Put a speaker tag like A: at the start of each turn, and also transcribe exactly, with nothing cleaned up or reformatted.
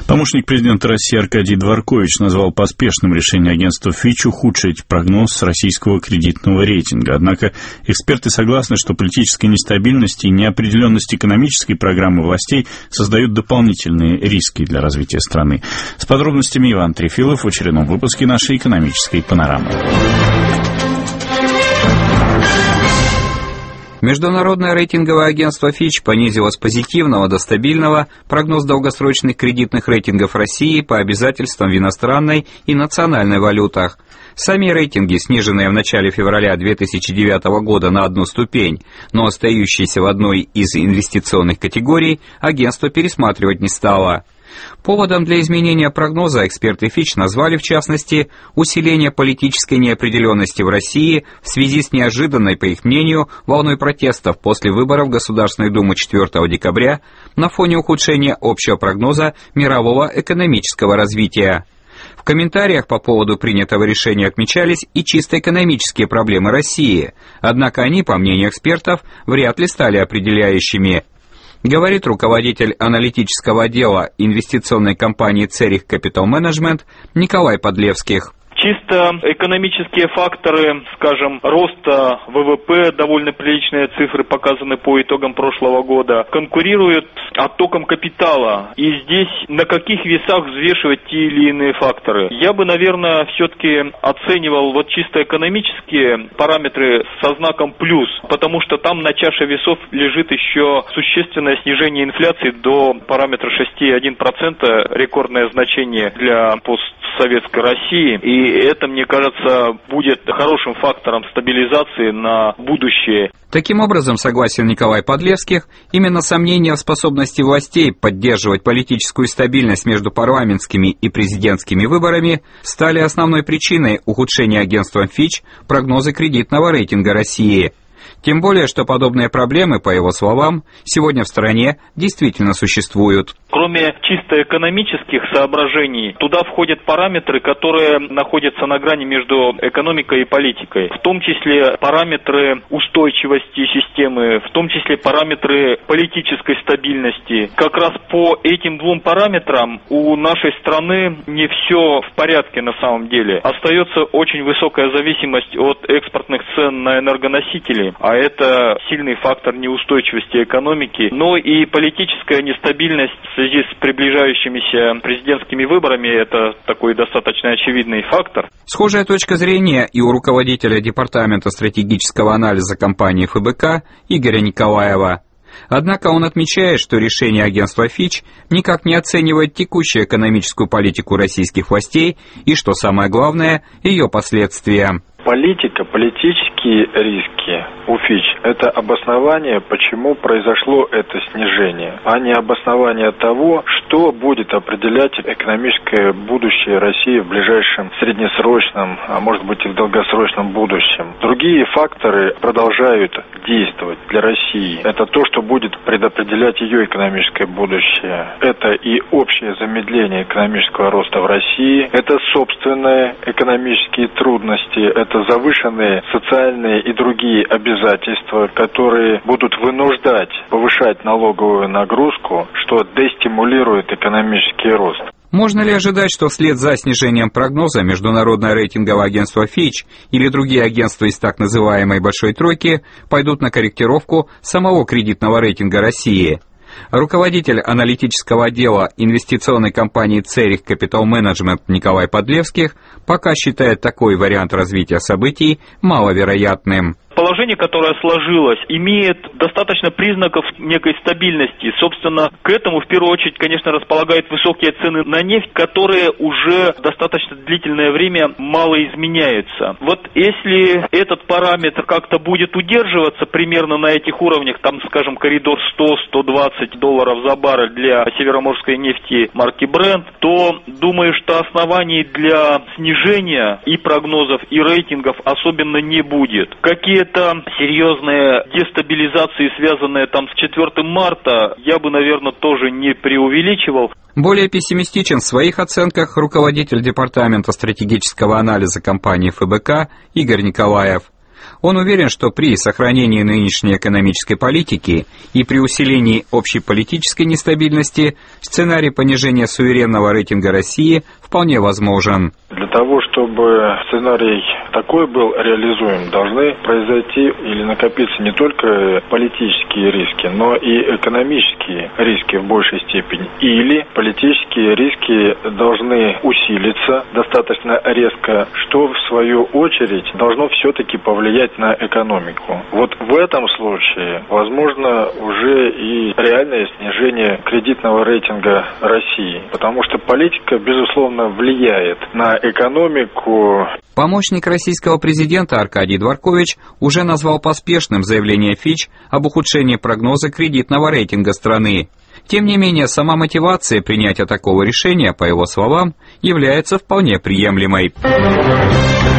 A: Помощник президента России Аркадий Дворкович назвал поспешным решение агентства Fitch ухудшить прогноз российского кредитного рейтинга. Однако эксперты согласны, что политическая нестабильность и неопределенность экономической программы властей создают дополнительные риски для развития страны. С подробностями Иван Трефилов в очередном выпуске нашей экономической панорамы.
B: Международное рейтинговое агентство Fitch понизило с позитивного до стабильного прогноз долгосрочных кредитных рейтингов России по обязательствам в иностранной и национальной валютах. Сами рейтинги, сниженные в начале февраля две тысячи девятого года на одну ступень, но остающиеся в одной из инвестиционных категорий, агентство пересматривать не стало. Поводом для изменения прогноза эксперты Fitch назвали, в частности, усиление политической неопределенности в России в связи с неожиданной, по их мнению, волной протестов после выборов в Государственную Думу четвёртого декабря на фоне ухудшения общего прогноза мирового экономического развития. В комментариях по поводу принятого решения отмечались и чисто экономические проблемы России, однако они, по мнению экспертов, вряд ли стали определяющими. Говорит руководитель аналитического отдела инвестиционной компании Zurich Capital Management Николай Подлевских.
C: Чисто экономические факторы, скажем, роста ВВП, довольно приличные цифры показаны по итогам прошлого года, конкурируют с оттоком капитала. И здесь на каких весах взвешивать те или иные факторы? Я бы, наверное, все-таки оценивал вот чисто экономические параметры со знаком плюс, потому что там на чаше весов лежит еще существенное снижение инфляции до параметра шесть целых одна десятая процента, рекордное значение для постсоветской России. И это, мне кажется, будет хорошим фактором стабилизации на будущее.
B: Таким образом, согласен Николай Подлевских, именно сомнения в способности властей поддерживать политическую стабильность между парламентскими и президентскими выборами стали основной причиной ухудшения агентством Fitch прогноза кредитного рейтинга России. Тем более, что подобные проблемы, по его словам, сегодня в стране действительно существуют.
C: Кроме чисто экономических соображений, туда входят параметры, которые находятся на грани между экономикой и политикой. В том числе параметры устойчивости системы, в том числе параметры политической стабильности. Как раз по этим двум параметрам у нашей страны не все в порядке на самом деле. Остается очень высокая зависимость от экспортных цен на энергоносители, а это сильный фактор неустойчивости экономики. Но и политическая нестабильность в связи с приближающимися президентскими выборами – это такой достаточно очевидный фактор.
B: Схожая точка зрения и у руководителя Департамента стратегического анализа компании эф бэ ка Игоря Николаева. Однако он отмечает, что решение агентства Fitch никак не оценивает текущую экономическую политику российских властей и, что самое главное, ее последствия.
D: Политика, политические риски у Fitch – это обоснование, почему произошло это снижение, а не обоснование того, что будет определять экономическое будущее России в ближайшем среднесрочном, а может быть и в долгосрочном будущем. Другие факторы продолжают действовать для России. Это то, что будет предопределять ее экономическое будущее. Это и общее замедление экономического роста в России, это собственные экономические трудности, это завышенные социальные и другие обязательства, которые будут вынуждать повышать налоговую нагрузку, что дестимулирует экономический рост.
B: Можно ли ожидать, что вслед за снижением прогноза Международное рейтинговое агентство Fitch или другие агентства из так называемой «большой тройки» пойдут на корректировку самого кредитного рейтинга России? Руководитель аналитического отдела инвестиционной компании Zurich Capital Management Николай Подлевских пока считает такой вариант развития событий маловероятным.
C: Положение, которое сложилось, имеет достаточно признаков некой стабильности. Собственно, к этому в первую очередь, конечно, располагают высокие цены на нефть, которые уже достаточно длительное время мало изменяются. Вот если этот параметр как-то будет удерживаться примерно на этих уровнях, там, скажем, коридор сто - сто двадцать долларов за баррель для североморской нефти марки Brent, то думаю, что оснований для снижения и прогнозов, и рейтингов особенно не будет. Какие это серьезные дестабилизации, связанные там с четвёртым марта, я бы, наверное, тоже не преувеличивал.
B: Более пессимистичен в своих оценках руководитель Департамента стратегического анализа компании эф бэ ка Игорь Николаев. Он уверен, что при сохранении нынешней экономической политики и при усилении общей политической нестабильности сценарий понижения суверенного рейтинга России вполне возможен.
D: Для того, чтобы сценарий такой был реализуем, должны произойти или накопиться не только политические риски, но и экономические риски в большей степени. Или политические риски должны усилиться достаточно резко, что в свою очередь должно все-таки повлиять на экономику. Вот в этом случае возможно уже и реальное снижение кредитного рейтинга России, потому что политика, безусловно, влияет на экономику.
B: Помощник российского президента Аркадий Дворкович уже назвал поспешным заявление Fitch об ухудшении прогноза кредитного рейтинга страны. Тем не менее, сама мотивация принятия такого решения, по его словам, является вполне приемлемой.